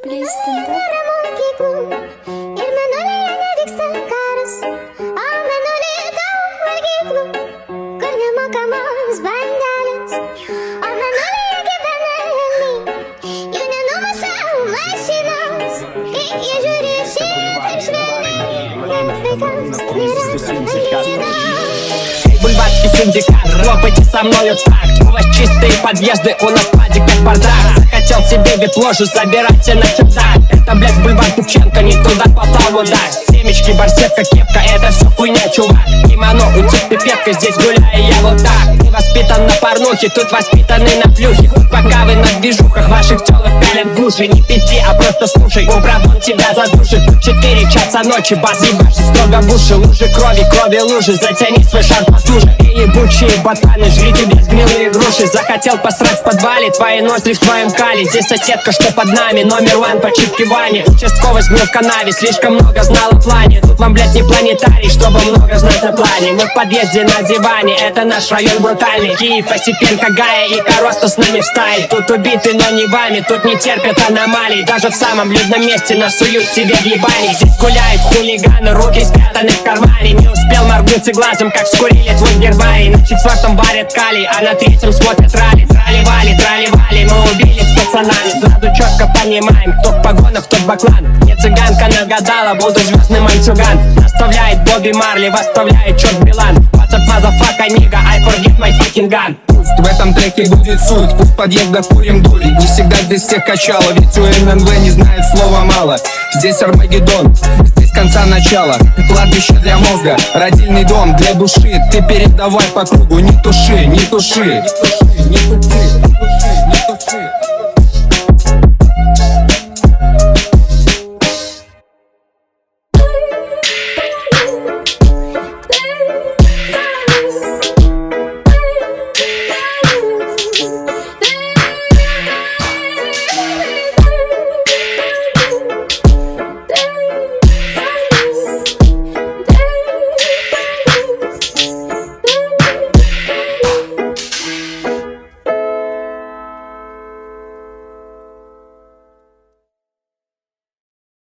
Please stand up. Бульварский синдикат, хлопайте со мною в такт. У вас чистые подъезды, у нас падик как бардак. Захотел себе ветложу, забирайте на чердак. Это, блядь, бульвар Тупченко, не туда попал мудак. Семечки, барсетка, кепка, это все хуйня, чувак. Кимоно, утюг, пипетка, здесь гуляю я вот так. Не воспитан на порнухе, тут воспитанный на плюхе. Пока вы на движухах, ваших телок пялят гуши. Не пяти, а просто слушай, Умбрадон тебя задушит. 4 часа ночи, бас ебашит строго в уши. Лужи крови, крови лужи, затяни свой шар потуже. И ебучие ботаны, жрите без гнилые груши. Захотел посрать в подвале, твои ноздри в твоем кале. Здесь соседка, что под нами, номер 1 по чипке Ване. Участковый сгнил в канаве, слишком много знал о плане. Тут вам, блядь, не планетарий, чтобы много знать о плане. Мы в подъезде на диване, это наш район брутальный. Киев, Осипенко, Гая и Коросто с нами в стае. Тут убиты, но не вами, тут не терпят аномалий. Даже в самом людном месте нас суют себе в ебани. Здесь гуляют хулиганы, руки спрятаны в кармане. Не успел моргнуть и глазом, как вскурили твой гербарий. На 4-м варят калий, а на 3-м смотрят ралли. Трали-вали, трали-вали, мы убили с пацанами. Сразу четко понимаем, кто в погонах, кто в баклан. Не цыганка нагадала, буду звездный мальчуган. Наставляет Бобби Марли, восставляет черт Билан. What's motherfucker, nigga, I forget my fucking gun. В этом треке будет суть, пусть в подъездах курим дури. Не всегда здесь всех качало, ведь у ННВ не знает слова мало. Здесь Армагеддон, здесь конца начала. Кладбище для мозга, родильный дом для души. Ты передавай по кругу, не туши, не туши, не туши, не туши, не туши.